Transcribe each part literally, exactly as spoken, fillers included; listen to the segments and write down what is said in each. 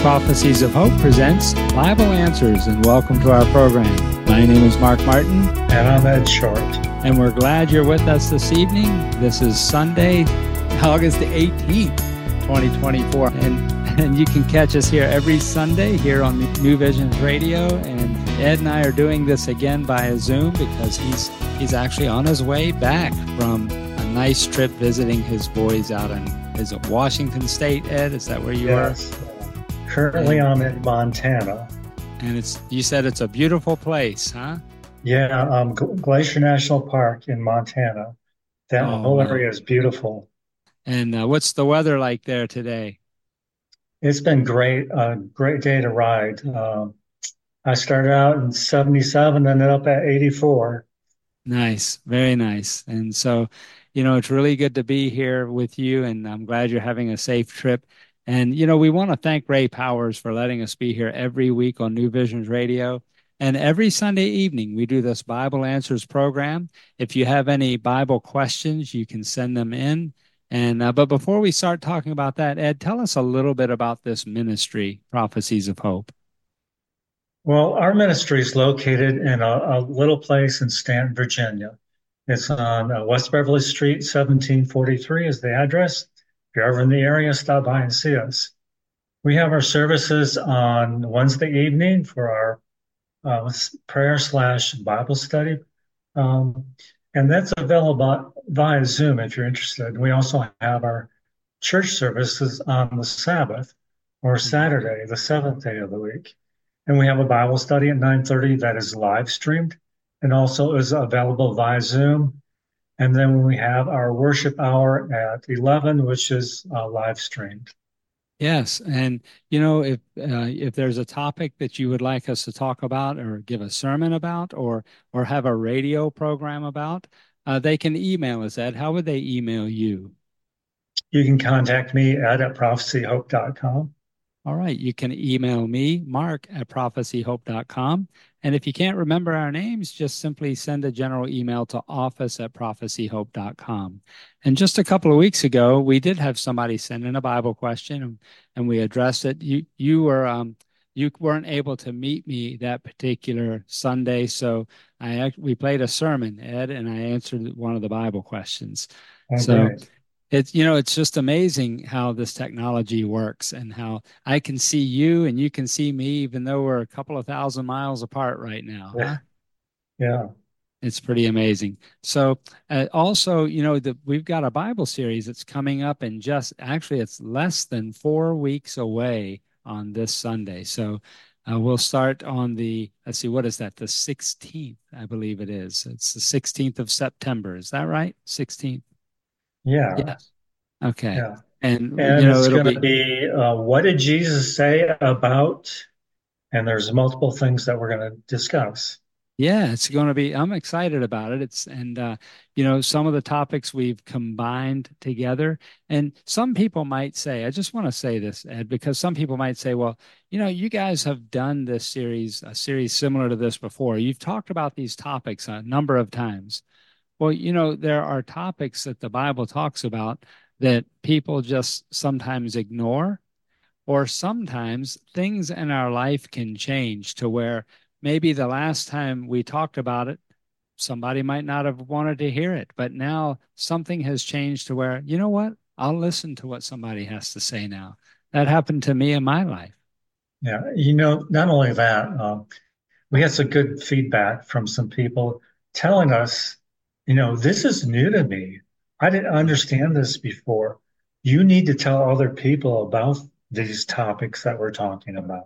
Prophecies of Hope presents Bible Answers, and welcome to our program. My name is Mark Martin. And I'm Ed Short. And we're glad you're with us this evening. This is Sunday, August the eighteenth, twenty twenty-four. And, and you can catch us here every Sunday here on New Visions Radio. And Ed and I are doing this again via Zoom because he's he's actually on his way back from a nice trip visiting his boys out in, is it Washington State, Ed? Is that where you yes. are? Currently, I'm in Montana. And it's you said it's a beautiful place, huh? Yeah, um, Glacier National Park in Montana. That oh, whole area wow. is beautiful. And uh, what's the weather like there today? It's been great. A uh, great day to ride. Uh, I started out in seventy-seven, ended up at eighty-four. Nice, very nice. And so, you know, it's really good to be here with you, and I'm glad you're having a safe trip. And, you know, we want to thank Ray Powers for letting us be here every week on New Visions Radio. And every Sunday evening, we do this Bible Answers program. If you have any Bible questions, you can send them in. And uh, but before we start talking about that, Ed, tell us a little bit about this ministry, Prophecies of Hope. Well, our ministry is located in a, a little place in Stanton, Virginia. It's on uh, West Beverly Street, seventeen forty-three is the address. If you're ever in the area, stop by and see us. We have our services on Wednesday evening for our uh, prayer slash Bible study. Um, and that's available via Zoom if you're interested. We also have our church services on the Sabbath or Saturday, the seventh day of the week. And we have a Bible study at nine thirty that is live streamed and also is available via Zoom. And then we have our worship hour at eleven, which is uh, live streamed. Yes. And, you know, if uh, if there's a topic that you would like us to talk about or give a sermon about or or have a radio program about, uh, they can email us, Ed. How would they email you? You can contact me, Ed, at prophecy hope dot com. All right. You can email me, Mark, at prophecy hope dot com. And if you can't remember our names, just simply send a general email to office at prophecy hope dot com. And just a couple of weeks ago, we did have somebody send in a Bible question, and, and we addressed it. You you were um you weren't able to meet me that particular Sunday, so I we played a sermon, Ed, and I answered one of the Bible questions. Okay. So it's, you know, it's just amazing how this technology works and how I can see you and you can see me, even though we're a couple of thousand miles apart right now. Yeah. Huh? Yeah. It's pretty amazing. So uh, also, you know, the, we've got a Bible series that's coming up in just, actually, it's less than four weeks away on this Sunday. So uh, we'll start on the, let's see, what is that? The sixteenth, I believe it is. It's the sixteenth of September. Is that right? sixteenth. Yeah. Yes. Okay. Yeah. And, and you know, it's it'll going to be, be uh, what did Jesus say about, and there's multiple things that we're going to discuss. Yeah, it's going to be, I'm excited about it. It's, and, uh, you know, some of the topics we've combined together. And some people might say, I just want to say this, Ed, because some people might say, well, you know, you guys have done this series, a series similar to this before. You've talked about these topics a number of times. Well, you know, there are topics that the Bible talks about that people just sometimes ignore, or sometimes things in our life can change to where maybe the last time we talked about it, somebody might not have wanted to hear it, but now something has changed to where, you know what, I'll listen to what somebody has to say now. That happened to me in my life. Yeah, you know, not only that, um, we had some good feedback from some people telling us, you know, this is new to me. I didn't understand this before. You need to tell other people about these topics that we're talking about.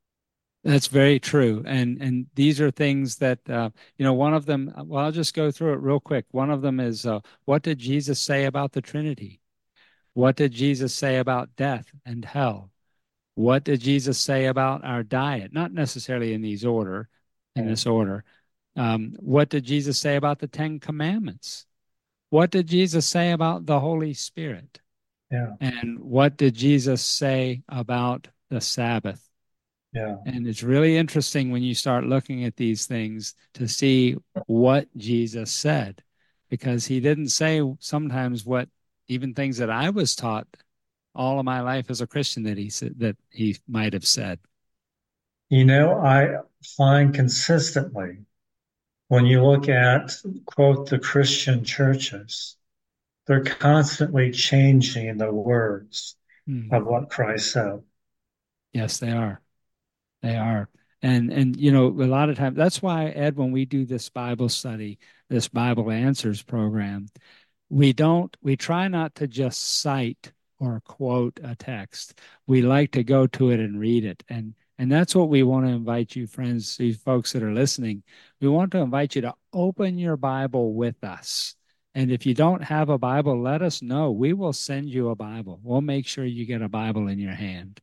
That's very true. And and these are things that, uh, you know, one of them, well, I'll just go through it real quick. One of them is, uh, what did Jesus say about the Trinity? What did Jesus say about death and hell? What did Jesus say about our diet? Not necessarily in these order, in this order. Um, what did Jesus say about the Ten Commandments? What did Jesus say about the Holy Spirit? Yeah. And what did Jesus say about the Sabbath? Yeah. And it's really interesting when you start looking at these things to see what Jesus said, because he didn't say sometimes what even things that I was taught all of my life as a Christian that he said that he might have said. You know, I find consistently when you look at, quote, the Christian churches, they're constantly changing the words Hmm. of what Christ said. Yes, they are. They are. And and you know, a lot of times that's why, Ed, when we do this Bible study, this Bible Answers program, we don't we try not to just cite or quote a text. We like to go to it and read it. And and that's what we want to invite you, friends, you folks that are listening. We want to invite you to open your Bible with us. And if you don't have a Bible, let us know. We will send you a Bible. We'll make sure you get a Bible in your hand.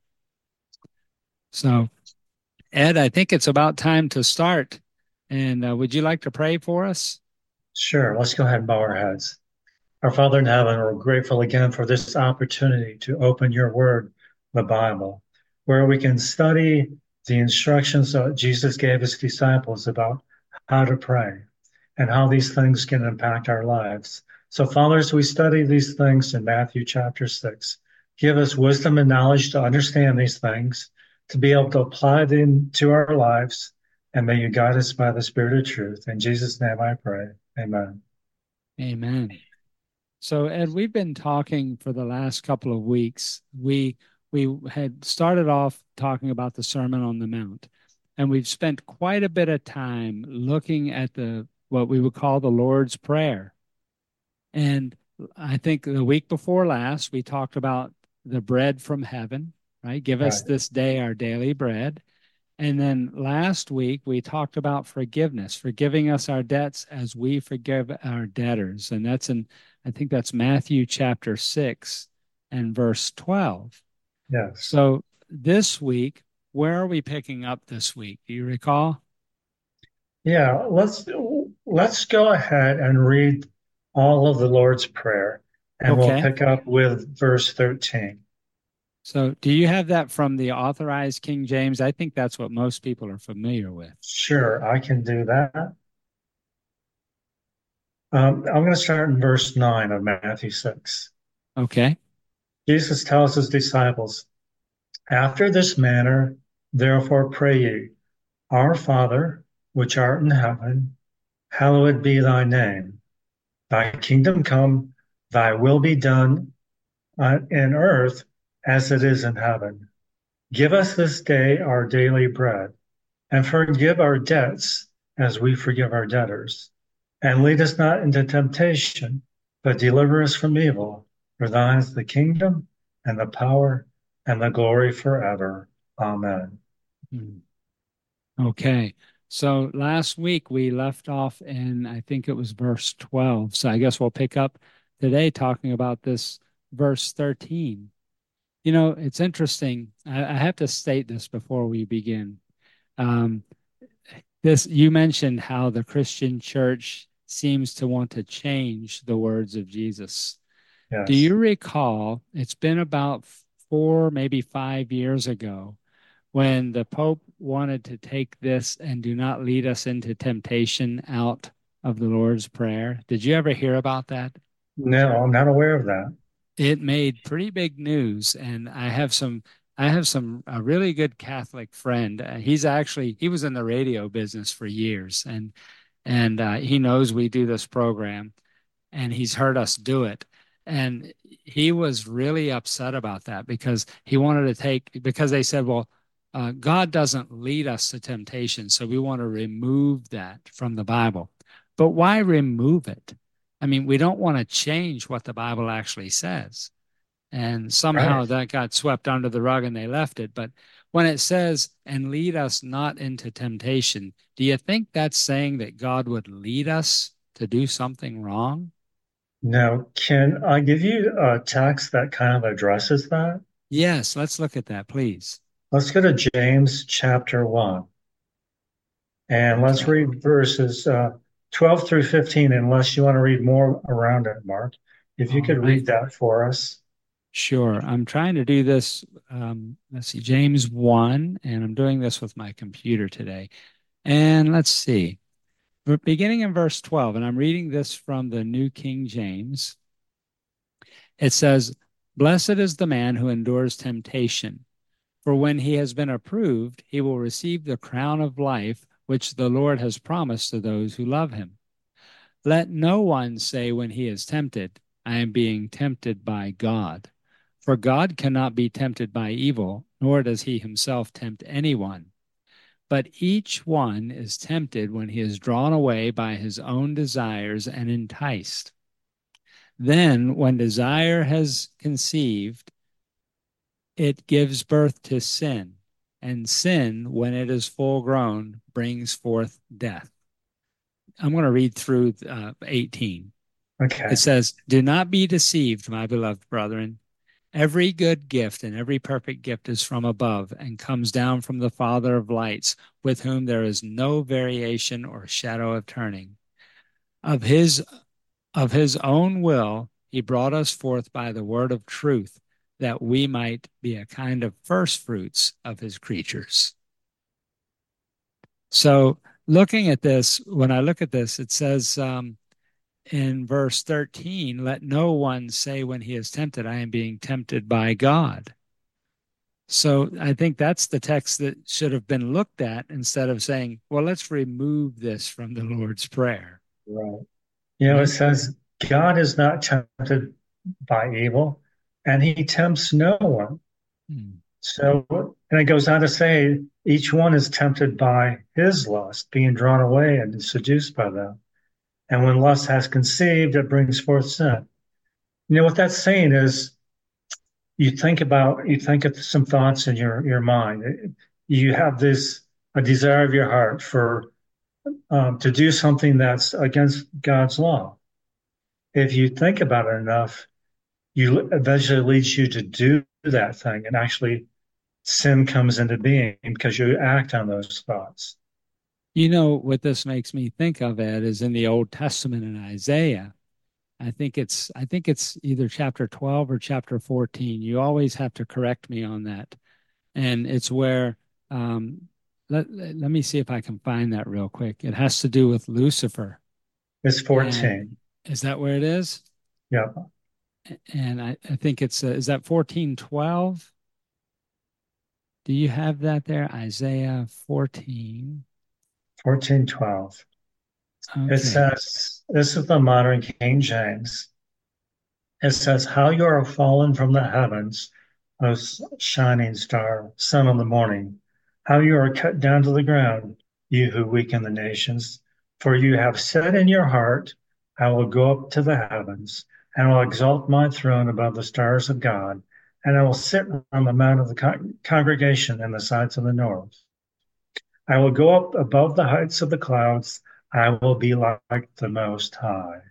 So, Ed, I think it's about time to start. And uh, would you like to pray for us? Sure, let's go ahead and bow our heads. Our Father in heaven, we're grateful again for this opportunity to open your word, the Bible, where we can study the instructions that Jesus gave his disciples about how to pray and how these things can impact our lives. So, Father, as we study these things in Matthew chapter six, give us wisdom and knowledge to understand these things, to be able to apply them to our lives, and may you guide us by the Spirit of truth. In Jesus' name I pray. Amen. Amen. So, Ed, we've been talking for the last couple of weeks. We we had started off talking about the Sermon on the Mount, and we've spent quite a bit of time looking at the what we would call the Lord's Prayer. And I think the week before last, we talked about the bread from heaven, right? Give us Right. this day our daily bread. And then last week, we talked about forgiveness, forgiving us our debts as we forgive our debtors. And that's in, I think that's Matthew chapter six and verse twelve. Yes. So this week, where are we picking up this week? Do you recall? Yeah, let's let's go ahead and read all of the Lord's Prayer, and we'll Okay. pick up with verse thirteen. So do you have that from the Authorized King James? I think that's what most people are familiar with. Sure, I can do that. Um, I'm going to start in verse nine of Matthew six. Okay. Jesus tells his disciples, after this manner, therefore pray ye, Our Father, which art in heaven, hallowed be thy name. Thy kingdom come, thy will be done on, in earth as it is in heaven. Give us this day our daily bread, and forgive our debts as we forgive our debtors. And lead us not into temptation, but deliver us from evil. For thine is the kingdom, and the power, and the glory forever. Amen. Hmm. Okay. So last week we left off in, I think it was verse twelve. So I guess we'll pick up today talking about this verse thirteen. You know, it's interesting. I, I have to state this before we begin. Um, this you mentioned how the Christian church seems to want to change the words of Jesus. Do Yes. you recall? It's been about four, maybe five years ago when the Pope wanted to take this and do not lead us into temptation out of the Lord's Prayer. Did you ever hear about that? No, I'm not aware of that. It made pretty big news, and I have some I have some a really good Catholic friend. Uh, he's actually he was in the radio business for years, and and uh, he knows we do this program, and he's heard us do it. And he was really upset about that because he wanted to take, because they said, well, uh, God doesn't lead us to temptation, so we want to remove that from the Bible. But why remove it? I mean, we don't want to change what the Bible actually says. And somehow Right. that got swept under the rug and they left it. But when it says, and lead us not into temptation, do you think that's saying that God would lead us to do something wrong? Now, can I give you a text that kind of addresses that? Yes, let's look at that, please. Let's go to James chapter one, and let's Okay. read verses uh, twelve through fifteen, unless you want to read more around it, Mark. If you All could right. read that for us. Sure. I'm trying to do this. Um, let's see, James one, and I'm doing this with my computer today. And let's see, we're beginning in verse twelve, and I'm reading this from the New King James. It says, Blessed is the man who endures temptation, for when he has been approved, he will receive the crown of life which the Lord has promised to those who love him. Let no one say when he is tempted, I am being tempted by God. For God cannot be tempted by evil, nor does he himself tempt anyone. But each one is tempted when he is drawn away by his own desires and enticed. Then, when desire has conceived, it gives birth to sin. And sin, when it is full grown, brings forth death. I'm going to read through uh, eighteen. It Okay. says, do not be deceived, my beloved brethren. Every good gift and every perfect gift is from above and comes down from the Father of lights, with whom there is no variation or shadow of turning. Of his of his own will, he brought us forth by the word of truth, that we might be a kind of first fruits of his creatures. So, looking at this, when I look at this, it says um, in verse thirteen, let no one say when he is tempted, I am being tempted by God. So, I think that's the text that should have been looked at instead of saying, well, let's remove this from the Lord's Prayer. Right. You You know, it know? says God is not tempted by evil, and he tempts no one. Hmm. So, and it goes on to say, each one is tempted by his lust, being drawn away and seduced by them. And when lust has conceived, it brings forth sin. You know, what that's saying is you think about, you think of some thoughts in your, your mind. You have this, a desire of your heart for, um, to do something that's against God's law. If you think about it enough, you eventually leads you to do that thing, and actually sin comes into being because you act on those thoughts. You know what this makes me think of, Ed, is in the Old Testament in Isaiah. I think it's I think it's either chapter twelve or chapter fourteen. You always have to correct me on that. And it's where um, let, let let me see if I can find that real quick. It has to do with Lucifer. It's And fourteen. is that where it is? Yeah, And I, I think it's uh, is that fourteen twelve? Do you have that there? Isaiah fourteen. fourteen twelve. It Okay. says, this is the modern King James. It says, how you are fallen from the heavens, O shining star, son of the morning. How you are cut down to the ground, you who weaken the nations. For you have said in your heart, I will go up to the heavens, and will exalt my throne above the stars of God, and I will sit on the mount of the con- congregation in the sides of the north. I will go up above the heights of the clouds. I will be like the Most High.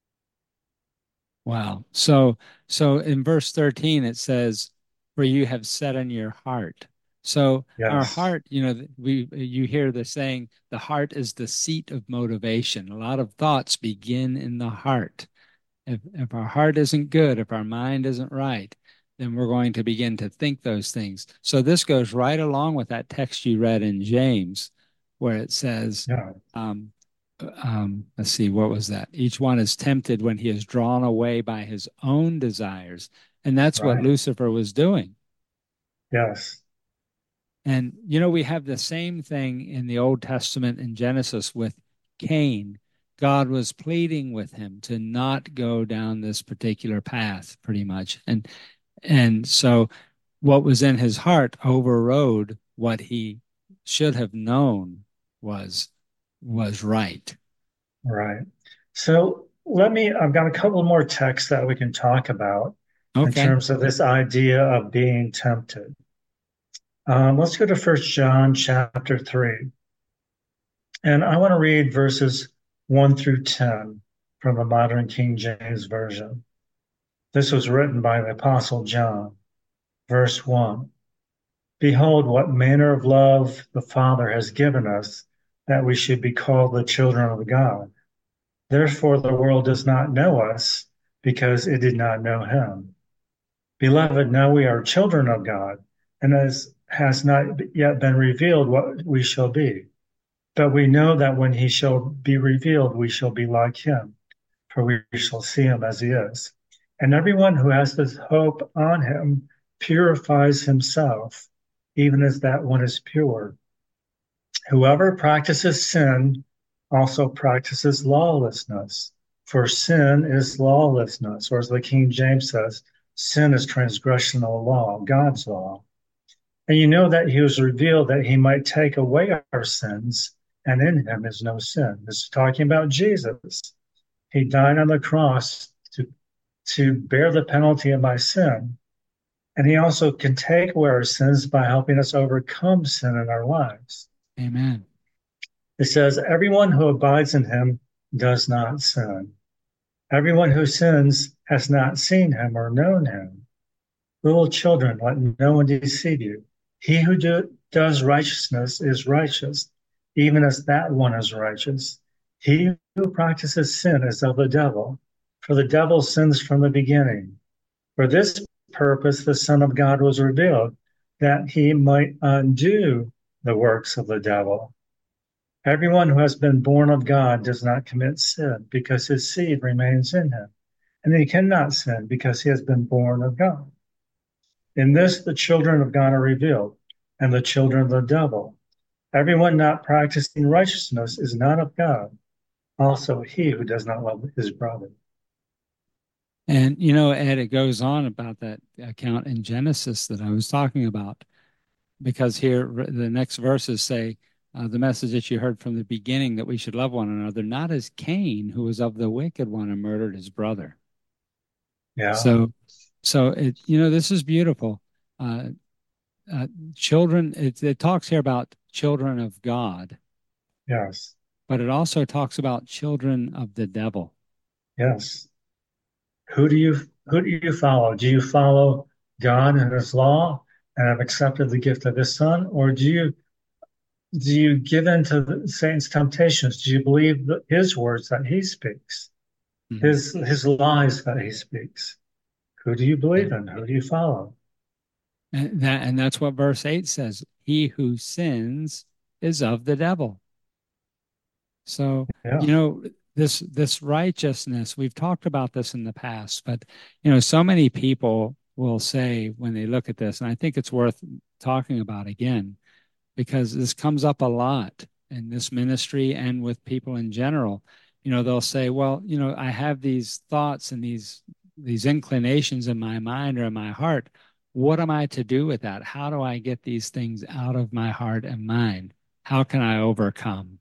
Wow. So so in verse thirteen it says, "For you have said in your heart." So our Yes, heart, you know, we you hear the saying, the heart is the seat of motivation. A lot of thoughts begin in the heart. If if our heart isn't good, if our mind isn't right, then we're going to begin to think those things. So this goes right along with that text you read in James, where it says, yeah, um, um, let's see, what was that? Each one is tempted when he is drawn away by his own desires. And that's what right. Lucifer was doing. Yes, And, you know, we have the same thing in the Old Testament in Genesis with Cain. God was pleading with him to not go down this particular path, pretty much. And and so what was in his heart overrode what he should have known was was right. right. So let me, I've got a couple more texts that we can talk about in Okay. terms of this idea of being tempted. Um, let's go to First John chapter three. And I want to read verses one through ten from the modern King James Version. This was written by the Apostle John. Verse one. Behold, what manner of love the Father has given us, that we should be called the children of God. Therefore, the world does not know us, because it did not know him. Beloved, now we are children of God, and as has not yet been revealed what we shall be. But we know that when he shall be revealed, we shall be like him, for we shall see him as he is. And everyone who has this hope on him purifies himself, even as that one is pure. Whoever practices sin also practices lawlessness, for sin is lawlessness, or as the King James says, sin is transgression of the law, God's law. And you know that he was revealed that he might take away our sins, and in him is no sin. This is talking about Jesus. He died on the cross to, to bear the penalty of my sin. And he also can take away our sins by helping us overcome sin in our lives. Amen. It says, everyone who abides in him does not sin. Everyone who sins has not seen him or known him. Little children, let no one deceive you. He who do, does righteousness is righteous, even as that one is righteous. He who practices sin is of the devil, for the devil sins from the beginning. For this purpose, the Son of God was revealed, that he might undo the works of the devil. Everyone who has been born of God does not commit sin, because his seed remains in him. And he cannot sin because he has been born of God. In this, the children of God are revealed, and the children of the devil. Everyone not practicing righteousness is not of God. Also, he who does not love his brother. And, you know, Ed, it goes on about that account in Genesis that I was talking about, because here the next verses say, uh, the message that you heard from the beginning, that we should love one another, not as Cain, who was of the wicked one and murdered his brother. Yeah. So, so it, you know, this is beautiful. Uh, uh, children, it, it talks here about children of God, Yes. but it also talks about children of the devil. Yes. Who do you who do you follow? Do you follow God and his law and have accepted the gift of his son? Or do you do you give in to the Satan's temptations? Do you believe the, his words that he speaks, Mhm. his his lies that he speaks? Who do you Yeah. believe in? Who do you follow? And that, and that's what verse eight says. He who sins is of the devil. So, you Yeah. know, this this righteousness, we've talked about this in the past, but you know, so many people will say when they look at this, and I think it's worth talking about again, because this comes up a lot in this ministry and with people in general. You know, they'll say, well, you know, I have these thoughts and these these inclinations in my mind or in my heart. What am I to do with that? How do I get these things out of my heart and mind? How can I overcome?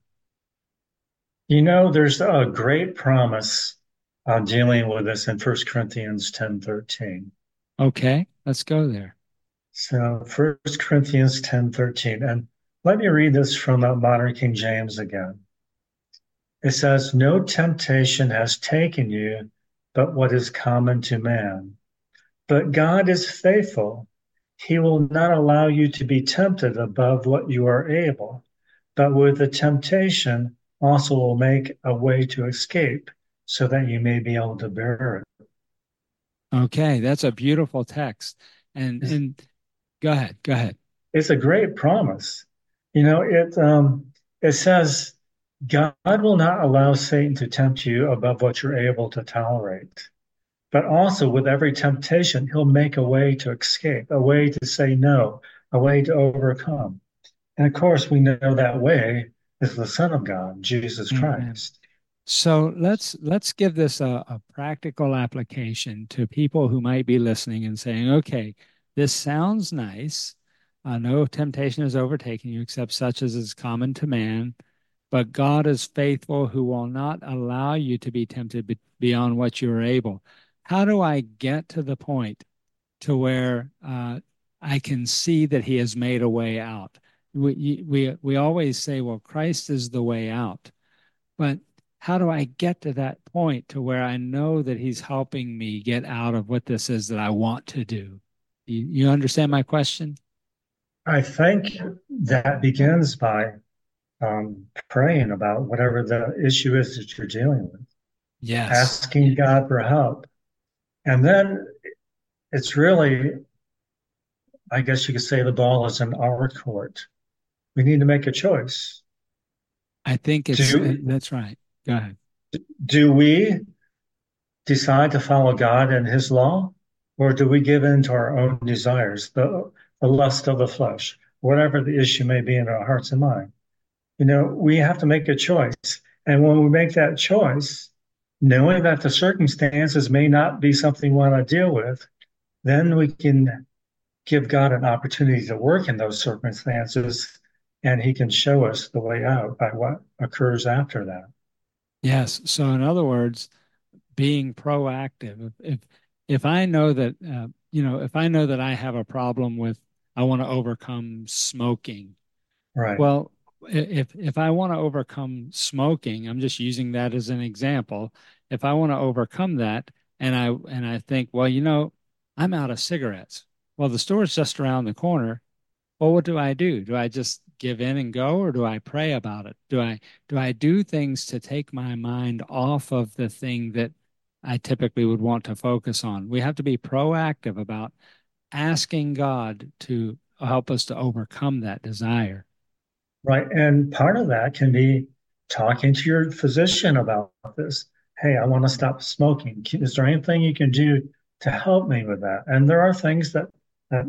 You know, there's a great promise uh, dealing with this in First Corinthians ten thirteen. Okay, let's go there. So First Corinthians ten thirteen, and let me read this from the modern King James again. It says, no temptation has taken you but what is common to man. But God is faithful. He will not allow you to be tempted above what you are able, but with the temptation also will make a way to escape so that you may be able to bear it. Okay, that's a beautiful text. And It's, and go ahead, go ahead. it's a great promise. You know, it um, it says God will not allow Satan to tempt you above what you're able to tolerate. But also, with every temptation, he'll make a way to escape, a way to say no, a way to overcome. And of course, we know that way is the Son of God, Jesus Amen. Christ. So let's let's give this a, a practical application to people who might be listening and saying, okay, this sounds nice. Uh, no temptation has overtaken you except such as is common to man, but God is faithful who will not allow you to be tempted be- beyond what you are able. How do I get to the point to where uh, I can see that He has made a way out? We we we always say, well, Christ is the way out, but how do I get to that point to where I know that He's helping me get out of what this is that I want to do? You, you understand my question? I think that begins by um, praying about whatever the issue is that you're dealing with, Yes. asking God for help. And then it's really, I guess you could say, the ball is in our court. We need to make a choice. I think it's, uh, Do, that's right. Go ahead. do we decide to follow God and his law, or do we give in to our own desires, the, the lust of the flesh, whatever the issue may be in our hearts and mind? You know, we have to make a choice. And when we make that choice, knowing that the circumstances may not be something we want to deal with, then we can give God an opportunity to work in those circumstances, and he can show us the way out by what occurs after that. Yes. So in other words, being proactive. If if, if I know that uh, you know, if I know that I have a problem with I want to overcome smoking. Right. Well, if if I want to overcome smoking, I'm just using that as an example. If I want to overcome that and I and I think, well, you know, I'm out of cigarettes. Well, the store's just around the corner. Well, what do I do? Do I just give in and go, or do I pray about it? Do I do I do things to take my mind off of the thing that I typically would want to focus on? We have to be proactive about asking God to help us to overcome that desire. Right. And part of that can be talking to your physician about this. Hey, I want to stop smoking. Is there anything you can do to help me with that? And there are things that, that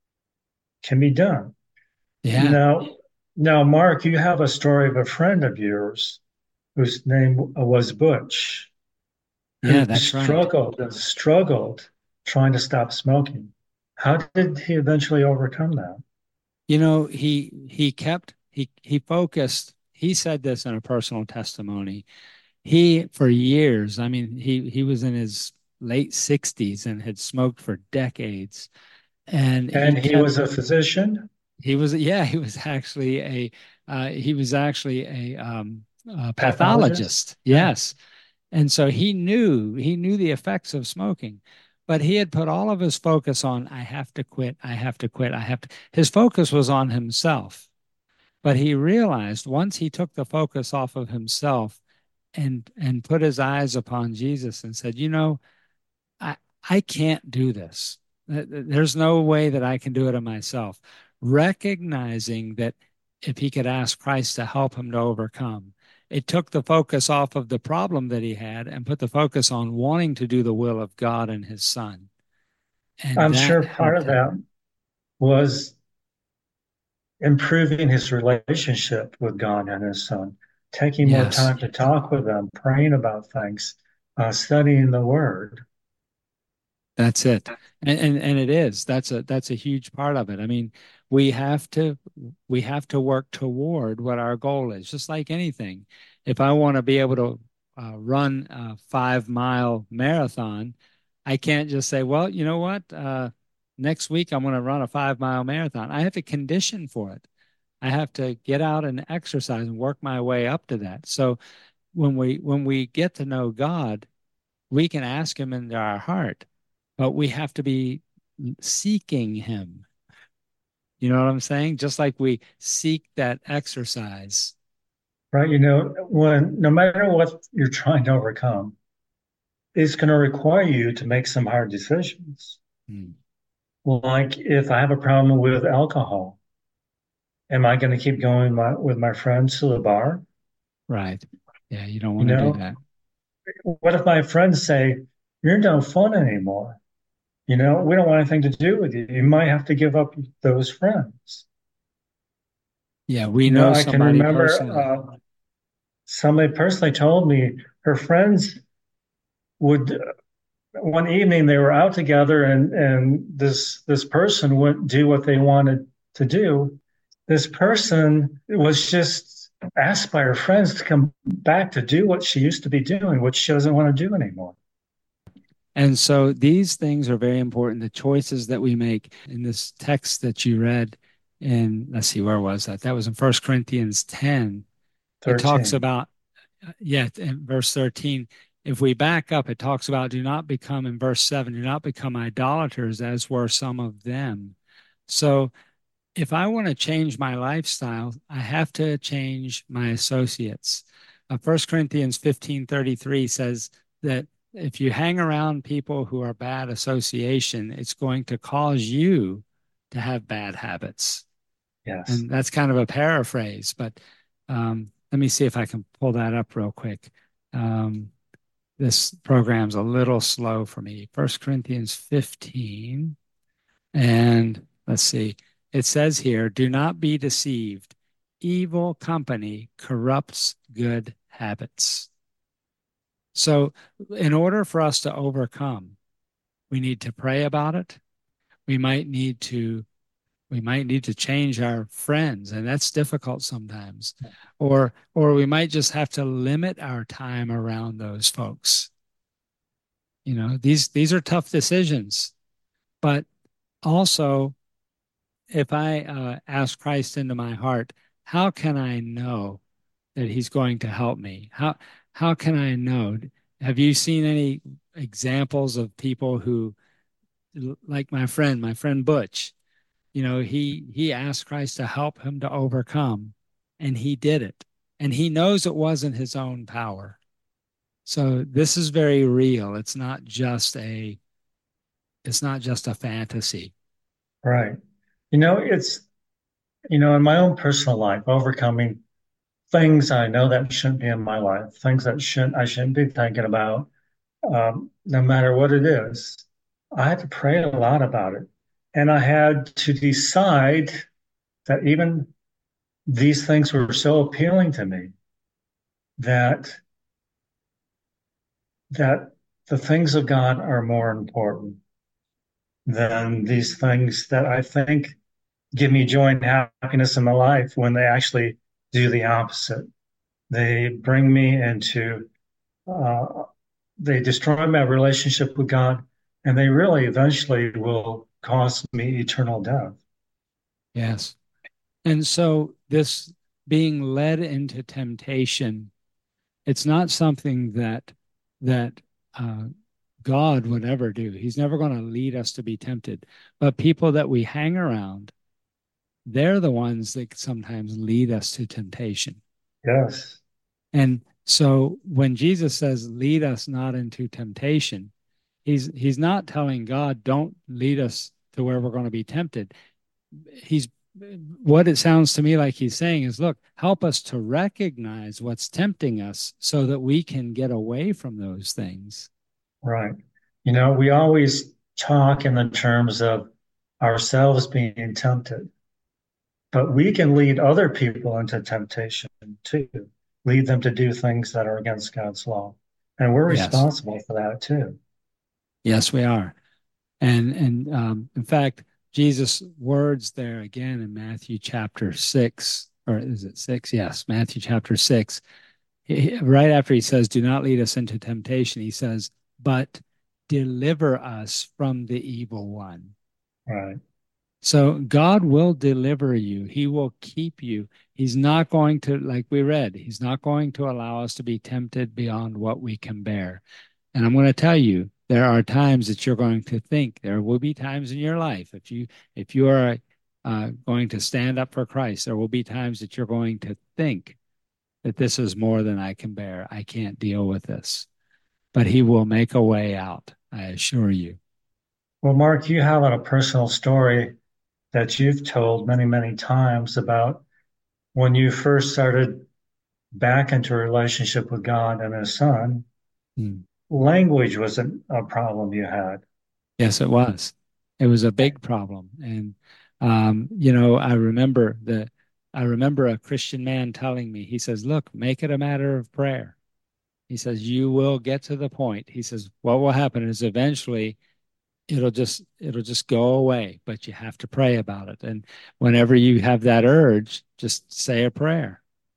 can be done. Yeah, Now, now, Mark, you have a story of a friend of yours whose name was Butch, yeah, who that's right. struggled and struggled trying to stop smoking. How did he eventually overcome that? You know, he he kept he he focused. He said this in a personal testimony. He for years, I mean, he he was in his late sixties and had smoked for decades. And he And he kept was a physician, he was yeah, he was actually a uh, he was actually a um a pathologist. pathologist. Yeah. Yes. And so he knew he knew the effects of smoking, but he had put all of his focus on I have to quit, I have to quit, I have to. His focus was on himself. But he realized once he took the focus off of himself and and put his eyes upon Jesus and said, "You know, I I can't do this. There's no way that I can do it of myself." Recognizing that if he could ask Christ to help him to overcome, it took the focus off of the problem that he had and put the focus on wanting to do the will of God and his son. And I'm that sure part helped of that him. was improving his relationship with God and his son, taking more Yes. time to talk with them, praying about things, uh, studying the word. That's it. And, and and it is. That's a that's a huge part of it. I mean, we have to we have to work toward what our goal is, just like anything. If I want to be able to uh, run a five mile marathon, I can't just say, well, you know what? Uh, next week I'm going to run a five mile marathon. I have to condition for it. I have to get out and exercise and work my way up to that. So when we when we get to know God, we can ask him into our heart, but we have to be seeking him. You know what I'm saying? Just like we seek that exercise. Right? You know, when no matter what you're trying to overcome, it's going to require you to make some hard decisions. Hmm. Like if I have a problem with alcohol, am I going to keep going my, with my friends to the bar? Right. Yeah, you don't You want to do know, that. what if my friends say, you're no fun anymore? You know, we don't want anything to do with you. You might have to give up those friends. Yeah, we You know, know I can somebody remember personally. uh, somebody personally told me her friends would one evening they were out together and and this this person would do what they wanted to do. This person was just asked by her friends to come back to do what she used to be doing, which she doesn't want to do anymore. And so these things are very important. The choices that we make in this text that you read in, let's see, where was that? That was in First Corinthians ten. It talks thirteen. about yeah, in verse thirteen, if we back up, it talks about do not become, in verse seven, do not become idolaters as were some of them. So if I want to change my lifestyle, I have to change my associates. Uh, First Corinthians fifteen thirty-three says that if you hang around people who are bad association, it's going to cause you to have bad habits. Yes. And that's kind of a paraphrase, but um, let me see if I can pull that up real quick. Um, this program's a little slow for me. First Corinthians fifteen. And let's see, it says here, do not be deceived. Evil company corrupts good habits. So, in order for us to overcome, we need to pray about it. We might need to we might need to change our friends, and that's difficult sometimes. Or or we might just have to limit our time around those folks. You know, these these are tough decisions, but also if I uh, ask Christ into my heart, how can I know that He's going to help me? How how can I know? Have you seen any examples of people who, like my friend, my friend Butch? You know, he he asked Christ to help him to overcome, and he did it. And he knows it wasn't his own power. So this is very real. It's not just a it's not just a fantasy. Right. You know, it's, you know, in my own personal life, overcoming things I know that shouldn't be in my life, things that shouldn't I shouldn't be thinking about, um, no matter what it is. I had to pray a lot about it. And I had to decide that even these things were so appealing to me that that the things of God are more important than these things that I think give me joy and happiness in my life when they actually do the opposite. They bring me into, uh, they destroy my relationship with God, and they really eventually will cost me eternal death. Yes. And so this being led into temptation, it's not something that that uh, God would ever do. He's never going to lead us to be tempted. But people that we hang around, they're the ones that sometimes lead us to temptation. Yes, And so when Jesus says, lead us not into temptation, he's he's not telling God, don't lead us to where we're going to be tempted. He's what it sounds to me like he's saying is, look, help us to recognize what's tempting us so that we can get away from those things. right. You know, we always talk in the terms of ourselves being tempted, but we can lead other people into temptation too, lead them to do things that are against God's law. And we're Yes. responsible for that too. Yes, we are. And and um, in fact, Jesus' words there again in Matthew chapter six, or is it six? Yes, Matthew chapter six. He- right after he says, "Do not lead us into temptation," he says, "But deliver us from the evil one." Right. So God will deliver you. He will keep you. He's not going to, like we read, he's not going to allow us to be tempted beyond what we can bear. And I'm going to tell you, there are times that you're going to think, there will be times in your life, if you if you are uh, going to stand up for Christ, there will be times that you're going to think that this is more than I can bear. I can't deal with this. But he will make a way out, I assure you. Well, Mark, you have a personal story that you've told many, many times about when you first started back into a relationship with God and His Son. Hmm. Language was a, a problem you had. Yes, it was. It was a big problem. And um, you know, I remember the I remember a Christian man telling me, he says, look, make it a matter of prayer. He says, you will get to the point. He says, what will happen is eventually it'll just it'll just go away, but you have to pray about it. And whenever you have that urge, just say a prayer.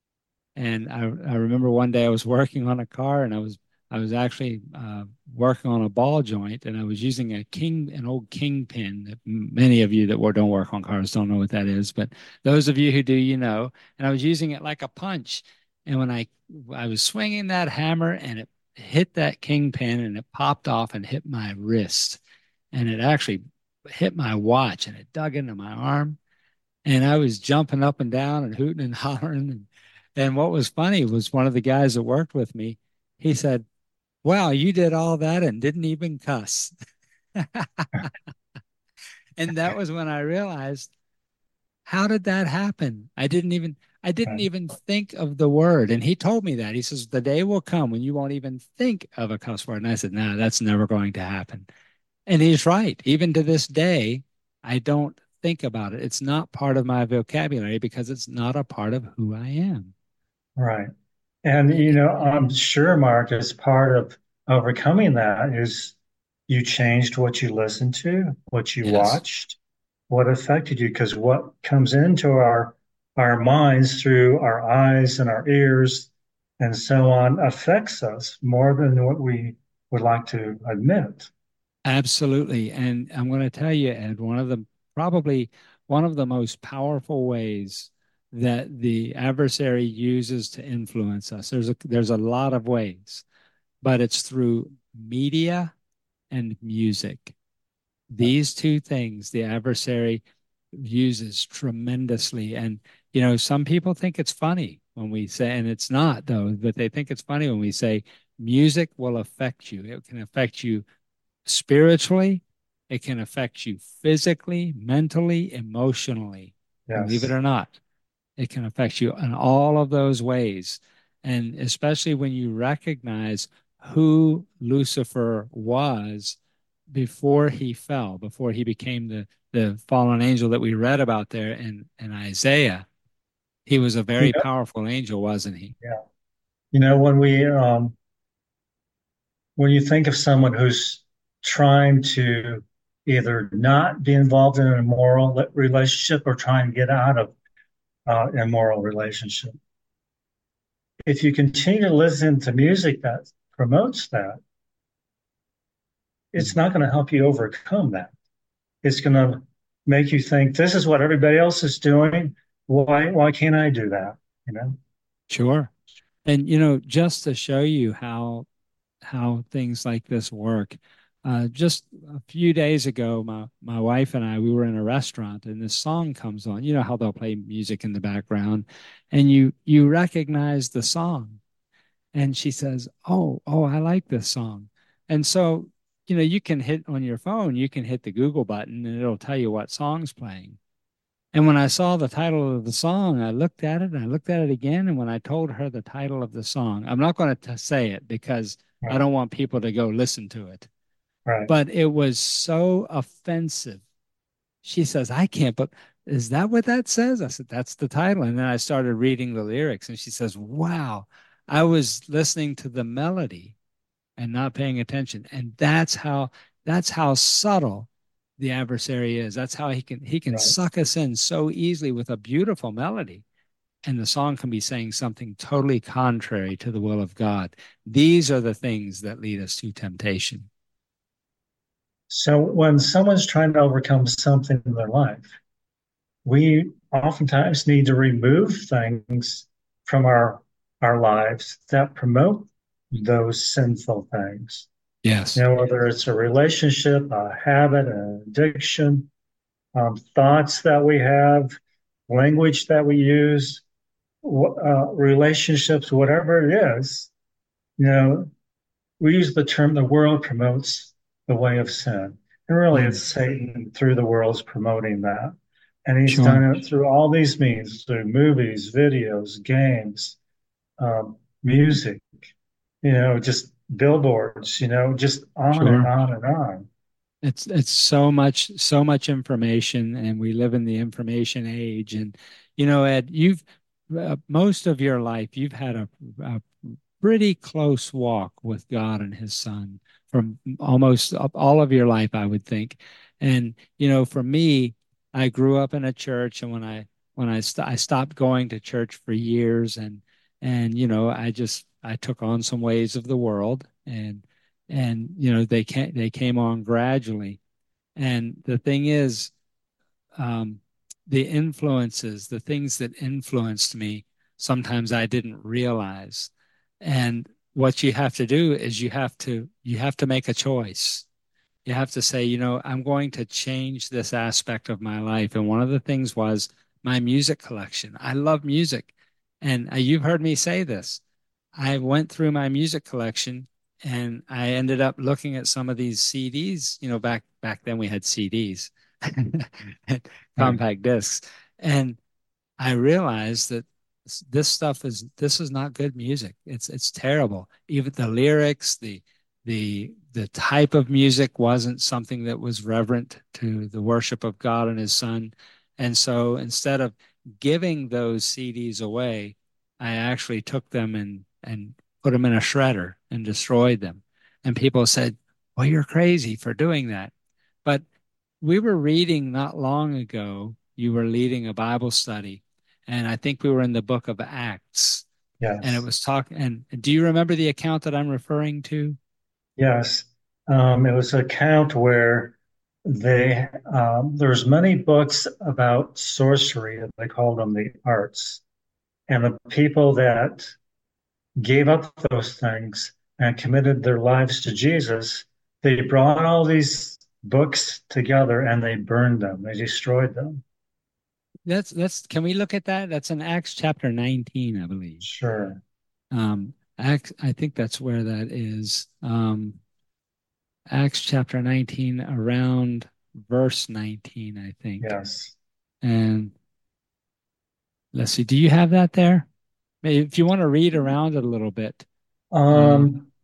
And I, I remember one day I was working on a car and I was I was actually uh, working on a ball joint and I was using a king an old kingpin that many of you that don't work on cars don't know what that is, but those of you who do, you know. And I was using it like a punch. And when I I was swinging that hammer and it hit that kingpin and it popped off and hit my wrist and it actually hit my watch and it dug into my arm and I was jumping up and down and hooting and hollering. And, and what was funny was one of the guys that worked with me, he said, wow, you did all that and didn't even cuss. And that was when I realized how did that happen? I didn't even I didn't Right. even think of the word. And he told me that. He says, the day will come when you won't even think of a cuss word. And I said, no, that's never going to happen. And he's right. Even to this day, I don't think about it. It's not part of my vocabulary because it's not a part of who I am. Right. And, you know, I'm sure, Mark, as part of overcoming that is you changed what you listened to, what you Yes, watched, what affected you, because what comes into our our minds through our eyes and our ears and so on affects us more than what we would like to admit. absolutely. And I'm going to tell you, Ed, one of the probably one of the most powerful ways that the adversary uses to influence us. There's a there's a lot of ways, but it's through media and music. These two things the adversary uses tremendously. And, you know, some people think it's funny when we say, and it's not though, but they think it's funny when we say music will affect you. It can affect you spiritually, it can affect you physically, mentally, emotionally. Believe it Yes. or not, it can affect you in all of those ways. And especially when you recognize who Lucifer was before he fell, before he became the, the fallen angel that we read about there in, in Isaiah. He was a You very know, powerful angel, wasn't he? yeah. You know, when we um when you think of someone who's trying to either not be involved in an immoral relationship or trying to get out of uh, immoral relationship, if you continue to listen to music that promotes that, it's not going to help you overcome that. It's going to make you think this is what everybody else is doing. Why why can't I do that? You know? Sure. And you know, just to show you how how things like this work, uh, just a few days ago, my my wife and I we were in a restaurant, and this song comes on. You know how they'll play music in the background, and you you recognize the song, and she says, "Oh, oh, I like this song," and so you know you can hit on your phone, you can hit the Google button, and it'll tell you what song's playing. And when I saw the title of the song, I looked at it and I looked at it again. And when I told her the title of the song, I'm not going to say it because I Right, don't want people to go listen to it, right, but it was so offensive. She says, I can't, but is that what that says? I said, that's the title. And then I started reading the lyrics and she says, wow, I was listening to the melody and not paying attention. And that's how that's how subtle the adversary is. That's how he can he can right. suck us in so easily with a beautiful melody. And the song can be saying something totally contrary to the will of God. These are the things that lead us to temptation. So when someone's trying to overcome something in their life, we oftentimes need to remove things from our our lives that promote those sinful things. You Yes, know, whether it's a relationship, a habit, an addiction, um, thoughts that we have, language that we use, uh, relationships, whatever it is. You know, we use the term the world promotes the way of sin. And really, it's mm, Satan through the world is promoting that. And he's sure, done it through all these means through movies, videos, games, um, music, you know, just billboards, you know, just on and sure. on and on. It's it's so much so much information, and we live in the information age. And you know, Ed, you've uh, most of your life you've had a, a pretty close walk with God and His Son from almost all of your life, I would think. And you know, for me, I grew up in a church, and when I when I st I stopped going to church for years, and and you know, I just I took on some ways of the world, and and you know, they came they came on gradually. And the thing is, um, the influences, the things that influenced me, sometimes I didn't realize. And what you have to do is you have to you have to make a choice. You have to say, you know, I'm going to change this aspect of my life. And one of the things was my music collection. I love music. And uh, you've heard me say this. I went through my music collection and I ended up looking at some of these C Ds. You know, back back then we had C Ds, Right. compact discs. And I realized that this stuff is this is not good music. It's it's terrible. Even the lyrics, the the the type of music wasn't something that was reverent to the worship of God and his son. And so instead of giving those C Ds away, I actually took them and and put them in a shredder and destroyed them. And people said, "Well, you're crazy for doing that." But we were reading not long ago, you were leading a Bible study, and I think we were in the book of Acts, and it Yes. was talking. And do you remember the account that I'm referring to? Yes. Um, it was an account where they um, there's many books about sorcery. They called them the arts, and the people that gave up those things and committed their lives to Jesus, they brought all these books together and they burned them. They destroyed them. That's that's. Can we look at that? That's in Acts chapter nineteen, I believe. Sure. Um, Acts, I think that's where that is. Um, Acts chapter nineteen, around verse nineteen, I think. Yes. And let's see. Do you have that there? Maybe if you want to read around it a little bit. Um, Um,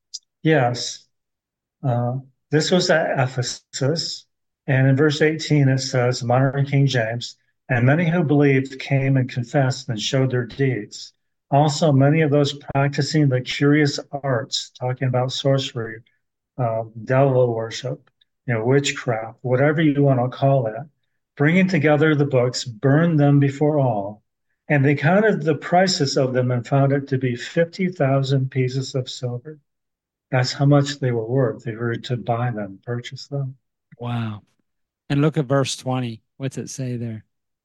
yes. Uh, this was at Ephesus. And in verse eighteen, it says, modern King James, and many who believed came and confessed and showed their deeds. Also, many of those practicing the curious arts, talking about sorcery, uh, devil worship, you know, witchcraft, whatever you want to call it, bringing together the books, burned them before all. And they counted the prices of them and found it to be fifty thousand pieces of silver. That's how much they were worth. They were to buy them, purchase them. wow. And look at verse twenty. What's it say there?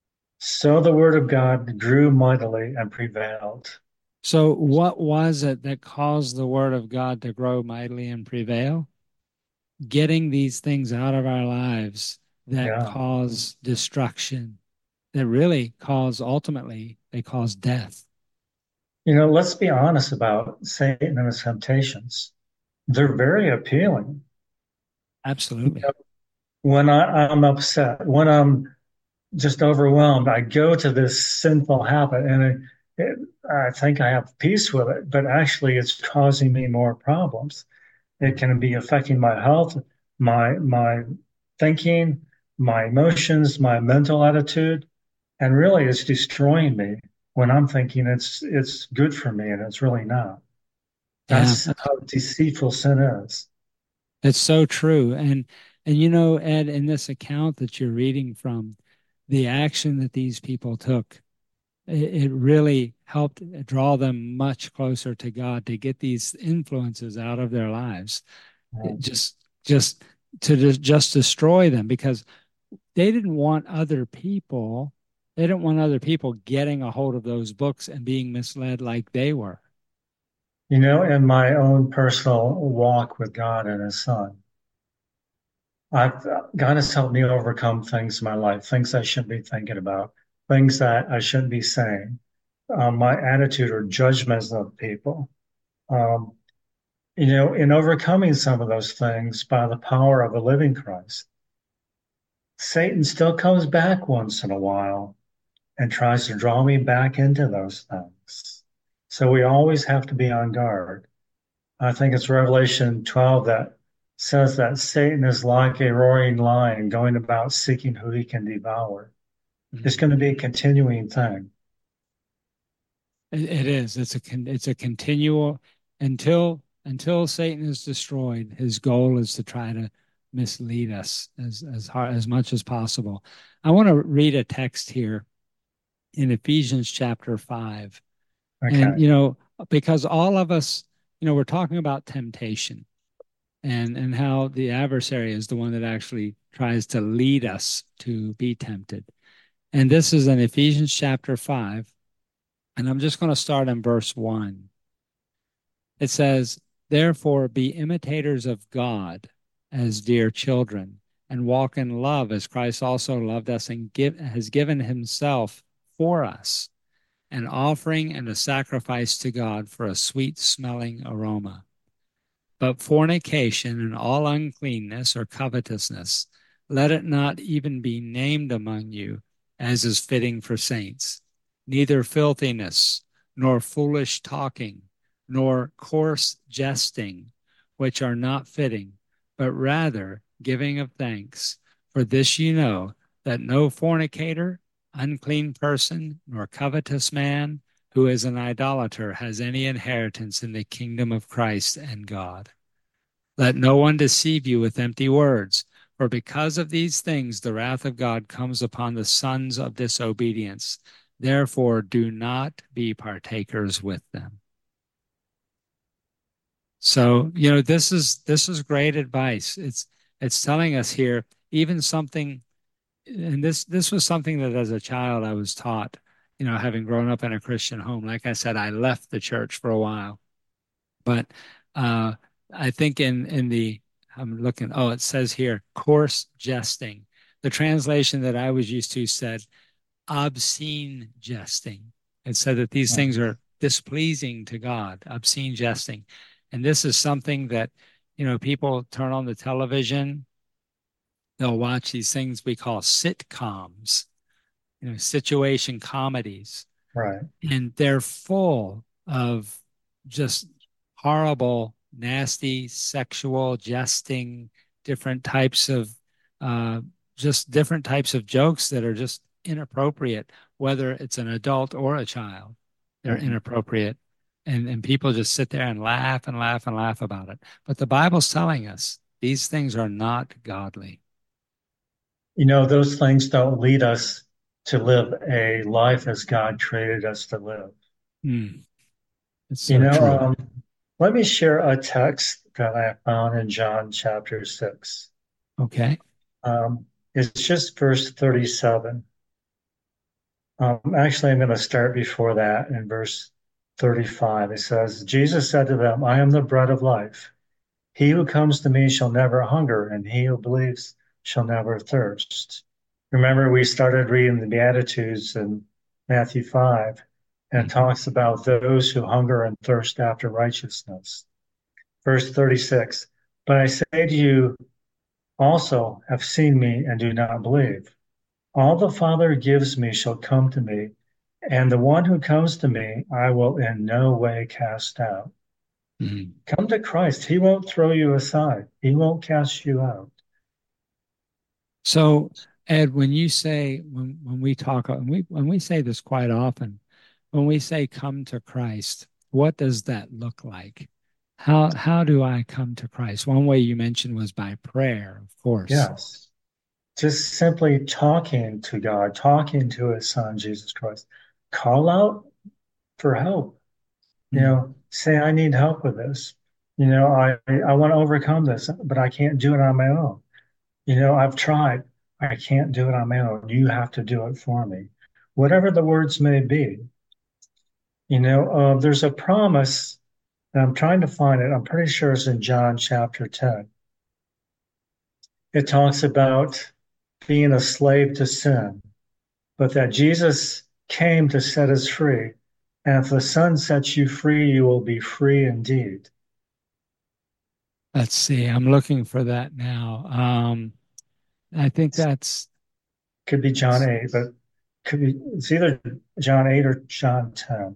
So the word of God grew mightily and prevailed. So, what was it that caused the word of God to grow mightily and prevail? Getting these things out of our lives that Yeah. cause destruction, that really cause ultimately, they cause death. You know, let's be honest about Satan and his temptations. They're very appealing. Absolutely. When I, I'm upset, when I'm just overwhelmed, I go to this sinful habit and it, it, I think I have peace with it, but actually it's causing me more problems. It can be affecting my health, my my thinking, my emotions, my mental attitude, and really it's destroying me when I'm thinking it's it's good for me and it's really not. Yeah, That's how deceitful sin is. it's so true. And and you know, Ed, in this account that you're reading from, the action that these people took, it, it really helped draw them much closer to God to get these influences out of their lives. It Um, just just to just, just destroy them because they didn't want other people they didn't want other people getting a hold of those books and being misled like they were. you know, in my own personal walk with God and His Son, I've, God has helped me overcome things in my life, things I shouldn't be thinking about, things that I shouldn't be saying, um, my attitude or judgments of people. Um, you know, in overcoming some of those things by the power of a living Christ, Satan still comes back once in a while and tries to draw me back into those things. So we always have to be on guard. I think it's Revelation twelve that says that Satan is like a roaring lion going about seeking who he can devour. It's Mhm. going to be a continuing thing. it, it is it's a it's a continual until until Satan is destroyed. His goal is to try to mislead us as as hard as much as possible. I want to read a text here in Ephesians chapter five. And, Okay. you know, because all of us, you know, we're talking about temptation and and how the adversary is the one that actually tries to lead us to be tempted. And this is in Ephesians chapter five, and I'm just going to start in verse one. It says, "Therefore be imitators of God as dear children, and walk in love as Christ also loved us and give, has given himself for us, an offering and a sacrifice to God for a sweet smelling aroma. But fornication and all uncleanness or covetousness, let it not even be named among you, as is fitting for saints, neither filthiness, nor foolish talking, nor coarse jesting, which are not fitting, but rather giving of thanks. For this you know, that no fornicator, unclean person, nor covetous man, who is an idolater, has any inheritance in the kingdom of Christ and God. Let no one deceive you with empty words, for because of these things the wrath of God comes upon the sons of disobedience. Therefore, do not be partakers with them. So, you know, this is this is great advice. It's it's telling us here even something, and this this was something that as a child I was taught, you know, having grown up in a Christian home. Like I said, I left the church for a while, but uh, I think in in the I'm looking. Oh, it says here coarse jesting. The translation that I was used to said obscene jesting. It said that these things are displeasing to God, obscene jesting. And this is something that, you know, people turn on the television, they'll watch these things we call sitcoms, you know, situation comedies. Right. And they're full of just horrible, nasty, sexual, jesting, different types of, uh, just different types of jokes that are just inappropriate, whether it's an adult or a child. They're Mm-hmm. inappropriate. And, and people just sit there and laugh and laugh and laugh about it. But the Bible's telling us these things are not godly. You know, those things don't lead us to live a life as God created us to live. Mm, it's You so know, true. um, let me share a text that I found in John chapter six. Okay. Um, it's just verse thirty-seven. Um, actually, I'm going to start before that in verse thirty-five. It says, Jesus said to them, I am the bread of life. He who comes to me shall never hunger, and he who believes shall never thirst. Remember, we started reading the Beatitudes in Matthew five, and it Mm-hmm. talks about those who hunger and thirst after righteousness. Verse thirty-six, but I say to you also have seen me and do not believe. All the Father gives me shall come to me, and the one who comes to me I will in no way cast out. Mm-hmm. Come to Christ. He won't throw you aside. He won't cast you out. So, Ed, when you say when when we talk and we when we say this quite often, when we say come to Christ, what does that look like? How how do I come to Christ? One way you mentioned was by prayer, of course. Yes. Just simply talking to God, talking to his son, Jesus Christ. Call out for help. You Mm. know, say, I need help with this. You know, I, I want to overcome this, but I can't do it on my own. You know, I've tried. I can't do it on my own. You have to do it for me. Whatever the words may be. You know, uh, there's a promise, and I'm trying to find it. I'm pretty sure it's in John chapter ten. It talks about being a slave to sin, but that Jesus came to set us free. And if the Son sets you free, you will be free indeed. Let's see. I'm looking for that now. Um, I think It that's could be John eight, but could be it's either John eight or John ten.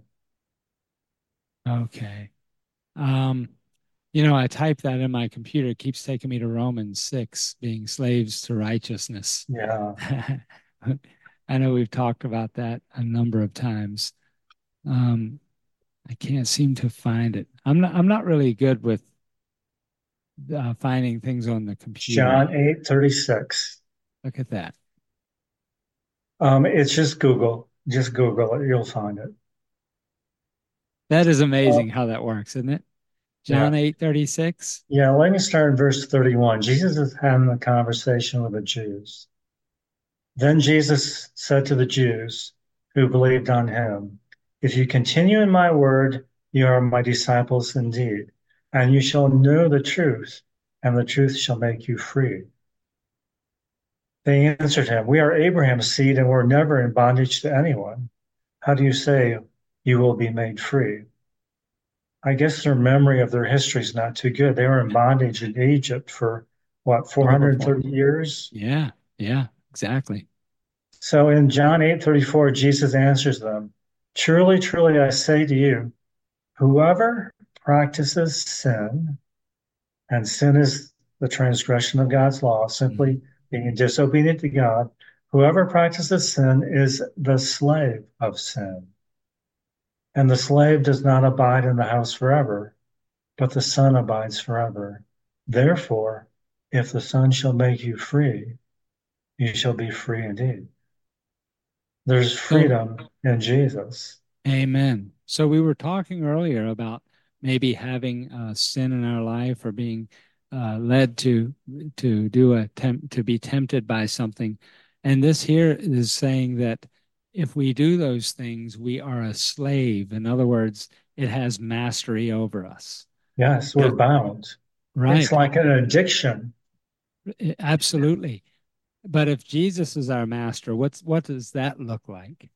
okay. Um, you know, I typed that in my computer. It keeps taking me to Romans six, being slaves to righteousness. Yeah. I know we've talked about that a number of times. Um, I can't seem to find it. I'm not. I'm not really good with uh, finding things on the computer. John eight thirty-six. Look at that. Um, it's just Google. Just Google it. You'll find it. That is Uh, amazing how that works, isn't it? yeah. John eight thirty six. Yeah. Let me start in verse thirty-one. Jesus is having a conversation with the Jews. Then Jesus said to the Jews who believed on him, if you continue in my word, you are my disciples indeed, and you shall know the truth, and the truth shall make you free. They answered him, we are Abraham's seed, and we're never in bondage to anyone. How do you say you will be made free? I guess their memory of their history is not too good. They were in bondage in Egypt for what, Over four. four hundred thirty years? Yeah. Yeah. Exactly. So in John eight thirty-four, Jesus answers them, truly, truly, I say to you, whoever practices sin, and sin is the transgression of God's law, Mhm. simply being disobedient to God, whoever practices sin is the slave of sin. And the slave does not abide in the house forever, but the Son abides forever. Therefore, if the Son shall make you free, you shall be free indeed. There's So, freedom in Jesus. amen. So we were talking earlier about maybe having uh, sin in our life or being uh, led to to do a temp to be tempted by something, and this here is saying that if we do those things, we are a slave. In other words, it has mastery over us. Yes, we're Yeah. bound. It's Right. like an addiction. Absolutely. But if Jesus is our master, what's what does that look like?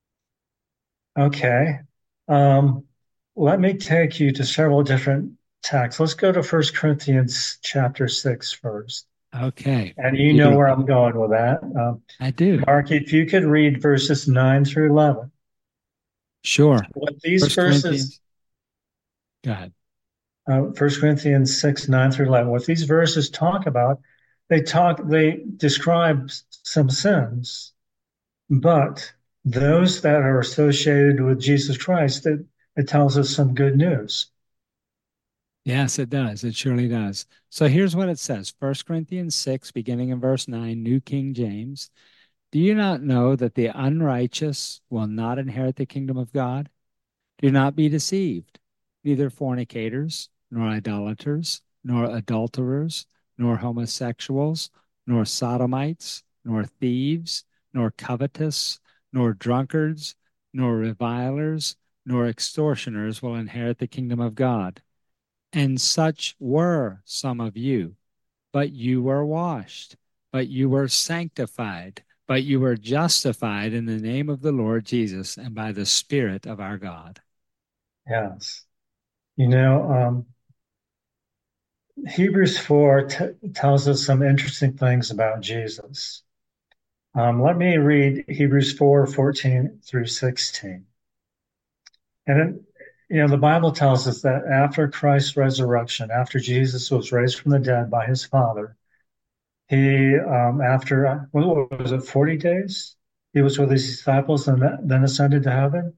Okay. Um, let me take you to several different texts. Let's go to First Corinthians chapter six first. Okay. And you know where Beautiful. I'm going with that. Um, I do. Mark, if you could read verses nine through eleven. Sure. What these First verses, Corinthians. Go ahead. uh, First Corinthians six, nine through eleven, what these verses talk about, they talk, they describe some sins, but those that are associated with Jesus Christ, it, it tells us some good news. Yes, it does. It surely does. So here's what it says. First Corinthians six, beginning in verse nine, New King James. Do you not know that the unrighteous will not inherit the kingdom of God? Do not be deceived. Neither fornicators, nor idolaters, nor adulterers, nor homosexuals, nor sodomites, nor thieves, nor covetous, nor drunkards, nor revilers, nor extortioners will inherit the kingdom of God. And such were some of you. But you were washed, but you were sanctified, but you were justified in the name of the Lord Jesus and by the Spirit of our God. Yes. You know, um, Hebrews four t- tells us some interesting things about Jesus. Um, let me read Hebrews four fourteen through sixteen. And, it, you know, the Bible tells us that after Christ's resurrection, after Jesus was raised from the dead by his Father, he, um, after, uh, what was it, forty days? He was with his disciples and then ascended to heaven.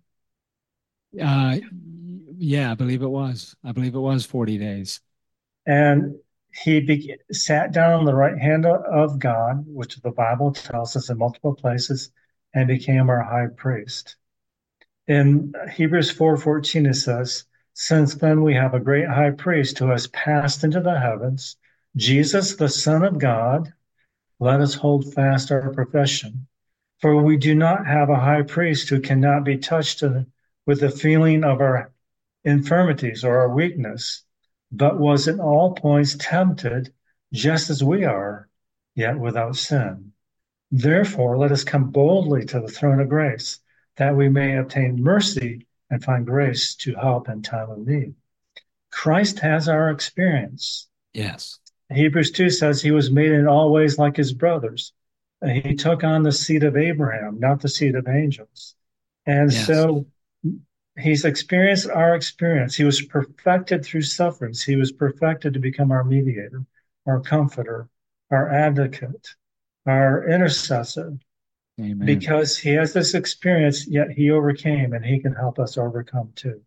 Uh, yeah, I believe it was. I believe it was forty days. And he be- sat down on the right hand of God, which the Bible tells us in multiple places, and became our high priest. In Hebrews four fourteen, it says, since then we have a great high priest who has passed into the heavens, Jesus, the Son of God. Let us hold fast our profession. For we do not have a high priest who cannot be touched with the feeling of our infirmities or our weakness, but was in all points tempted just as we are, yet without sin. Therefore, let us come boldly to the throne of grace, that we may obtain mercy and find grace to help in time of need. Christ has our experience. Yes. Hebrews two says he was made in all ways like his brothers. He took on the seed of Abraham, not the seed of angels. And Yes. so he's experienced our experience. He was perfected through sufferings. He was perfected to become our mediator, our comforter, our advocate, our intercessor, Amen. because he has this experience, yet he overcame and he can help us overcome too.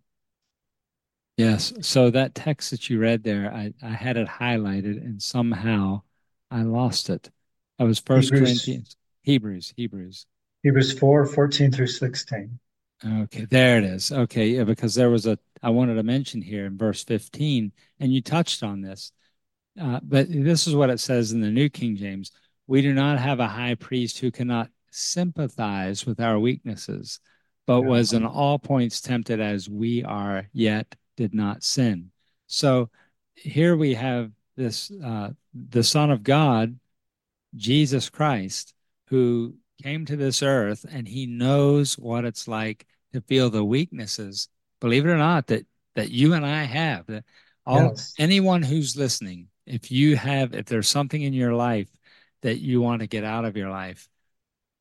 Yes. So that text that you read there, I, I had it highlighted and somehow I lost it. I was First Hebrews Corinthians, Hebrews, Hebrews. Hebrews four fourteen through sixteen. Okay, there it is. Okay, yeah, because there was a, I wanted to mention here in verse fifteen, and you touched on this. Uh, but this is what it says in the New King James. We do not have a high priest who cannot sympathize with our weaknesses, but was Yes. in all points tempted as we are, yet did not sin. So here we have this, uh, the Son of God, Jesus Christ, who came to this earth and he knows what it's like to feel the weaknesses, believe it or not, that that you and I have. That all Yes. anyone who's listening, if you have, if there's something in your life that you want to get out of your life,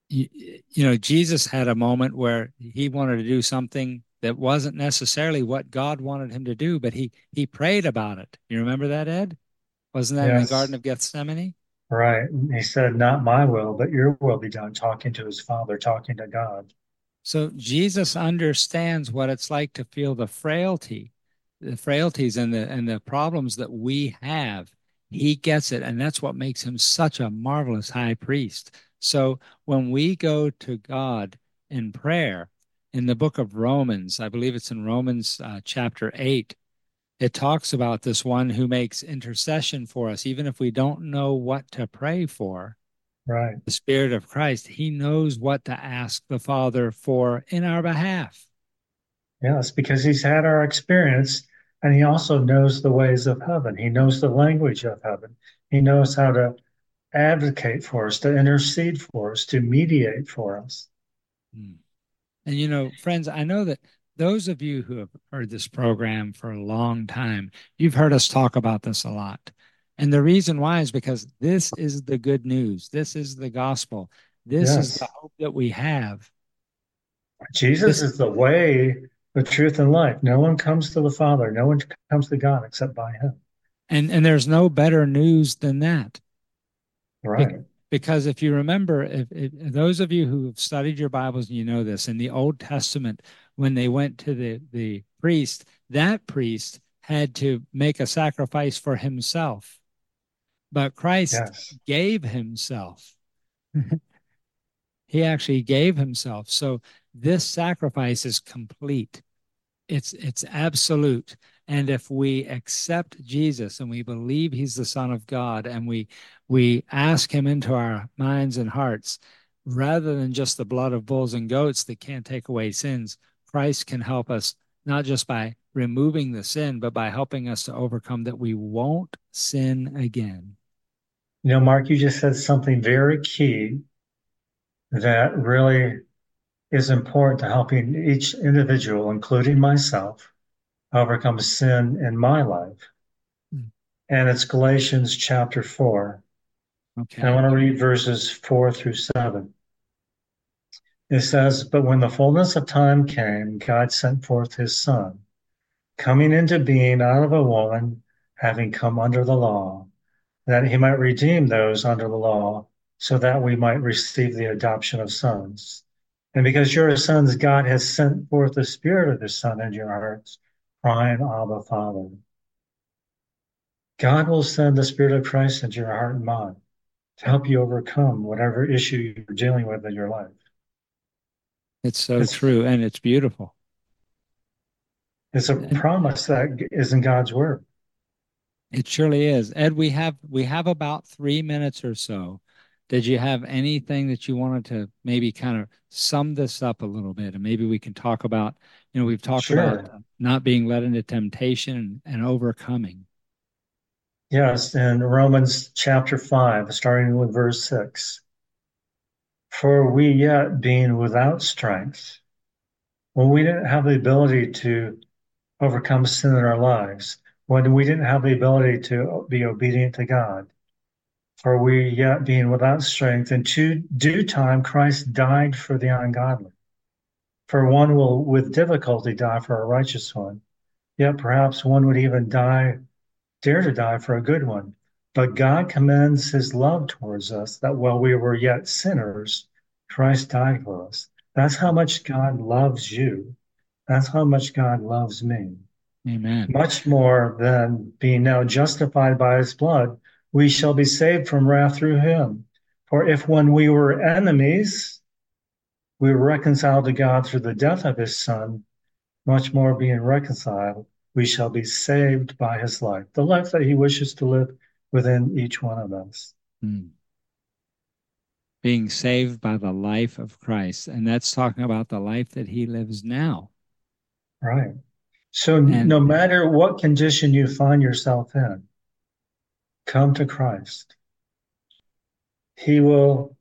you, you know, Jesus had a moment where he wanted to do something that wasn't necessarily what God wanted him to do, but he he prayed about it. You remember that, Ed? Wasn't that in the Garden Yes, of Gethsemane? right. He said, "Not my will, but your will be done," talking to his Father, talking to God. So Jesus understands what it's like to feel the frailty, the frailties and the and the problems that we have. He gets it, and that's what makes him such a marvelous high priest. So when we go to God in prayer in the book of Romans, I believe it's in Romans uh, chapter eight, it talks about this one who makes intercession for us, even if we don't know what to pray for. Right. The Spirit of Christ, He knows what to ask the Father for in our behalf. Yes, because he's had our experience and he also knows the ways of heaven. He knows the language of heaven. He knows how to advocate for us, to intercede for us, to mediate for us. Hmm. And you know, friends, I know that those of you who have heard this program for a long time, you've heard us talk about this a lot. And the reason why is because this is the good news. This is the gospel. This is the Yes, hope that we have. Jesus This is the way, the truth, and life. No one comes to the Father, no one comes to God except by him. and and there's no better news than that. Be- Right. Because if you remember, if, if those of you who have studied your Bibles and you know this, in the Old Testament, when they went to the, the priest, that priest had to make a sacrifice for himself. But Christ Yes. gave himself. He actually gave himself. So this sacrifice is complete. It's it's absolute. And if we accept Jesus and we believe he's the Son of God and we we ask him into our minds and hearts, rather than just the blood of bulls and goats that can't take away sins, Christ can help us not just by removing the sin, but by helping us to overcome that we won't sin again. You know, Mark, you just said something very key that really is important to helping each individual, including myself, overcome sin in my life. And it's Galatians chapter four. And I Okay. want to read verses four through seven. It says, "But when the fullness of time came, God sent forth his Son, coming into being out of a woman, having come under the law, that he might redeem those under the law, so that we might receive the adoption of sons. And because you're sons, God has sent forth the Spirit of his Son into your hearts, crying, Abba, Father." God will send the Spirit of Christ into your heart and mind to help you overcome whatever issue you're dealing with in your life. It's so It's, true and it's beautiful. it's a And promise that is in God's word. it surely is. Ed, we have we have about three minutes or so. Did you have anything that you wanted to maybe kind of sum this up a little bit? And maybe we can talk about, you know, we've talked about Sure. not being led into temptation and overcoming. Yes, in Romans chapter five, starting with verse six. "For we yet being without strength," when we didn't have the ability to overcome sin in our lives, when we didn't have the ability to be obedient to God, "for we yet being without strength, in due time Christ died for the ungodly. For one will with difficulty die for a righteous one, yet perhaps one would even die, dare to die for a good one. But God commends his love towards us, that while we were yet sinners, Christ died for us." That's how much God loves you. That's how much God loves me. Amen. Much more than being now justified by his blood, we shall be saved from wrath through him. For if when we were enemies, we were reconciled to God through the death of his Son, much more being reconciled, we shall be saved by his life, the life that he wishes to live within each one of us. Mm. Being saved by the life of Christ. And that's talking about the life that he lives now. Right. So And no matter what condition you find yourself in, come to Christ. He will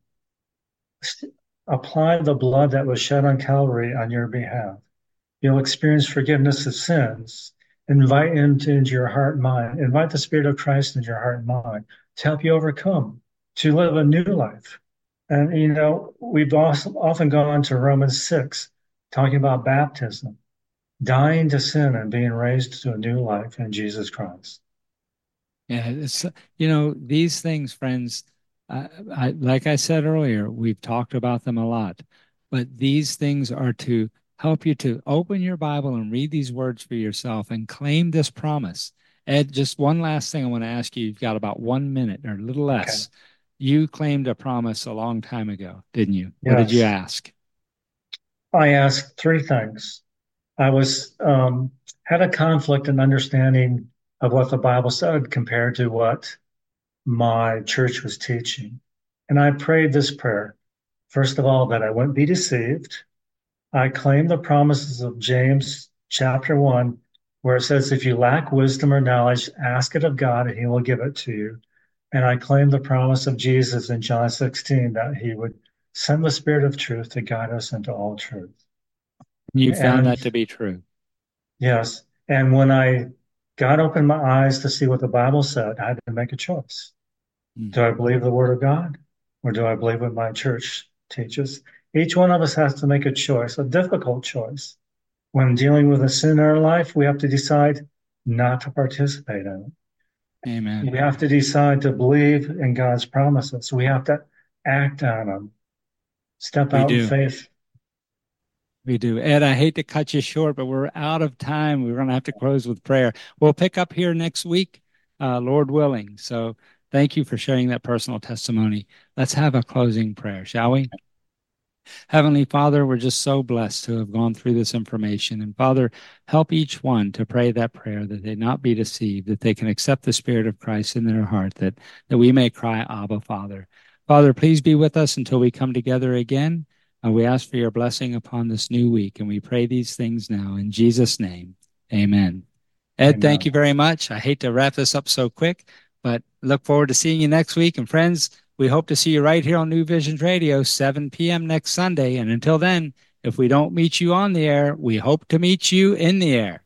apply the blood that was shed on Calvary on your behalf. You'll experience forgiveness of sins. Invite him to, into your heart and mind. Invite the Spirit of Christ into your heart and mind to help you overcome, to live a new life. And, you know, we've also often gone to Romans six, talking about baptism, dying to sin and being raised to a new life in Jesus Christ. Yeah, it's you know these things, friends. I, I like I said earlier, we've talked about them a lot, but these things are to help you to open your Bible and read these words for yourself and claim this promise. Ed, just one last thing I want to ask you. You've got about one minute or a little Okay. less. You claimed a promise a long time ago, didn't you? What did you Yes. ask? I asked three things. I was um, had a conflict in understanding of what the Bible said compared to what my church was teaching. And I prayed this prayer. First of all, that I wouldn't be deceived. I claim the promises of James chapter one, where it says, if you lack wisdom or knowledge, ask it of God and he will give it to you. And I claim the promise of Jesus in John sixteen that he would send the Spirit of truth to guide us into all truth. You found And that to be true. yes, and when I God opened my eyes to see what the Bible said, I had to make a choice. Mm. Do I believe the Word of God or do I believe what my church teaches? Each one of us has to make a choice, a difficult choice. When dealing with a sin in our life, we have to decide not to participate in it. Amen. We have to decide to believe in God's promises. We have to act on them, step We out in do. faith. We do. Ed, I hate to cut you short, but we're out of time. We're going to have to close with prayer. We'll pick up here next week, uh, Lord willing. So thank you for sharing that personal testimony. Let's have a closing prayer, shall we? Heavenly Father, we're just so blessed to have gone through this information. And Father, help each one to pray that prayer that they not be deceived, that they can accept the Spirit of Christ in their heart, that, that we may cry, Abba, Father. Father, please be with us until we come together again. And we ask for your blessing upon this new week. And we pray these things now in Jesus' name. Amen. Ed, thank Amen. you very much. I hate to wrap this up so quick, but look forward to seeing you next week. And friends, we hope to see you right here on New Visions Radio, seven p.m. next Sunday. And until then, if we don't meet you on the air, we hope to meet you in the air.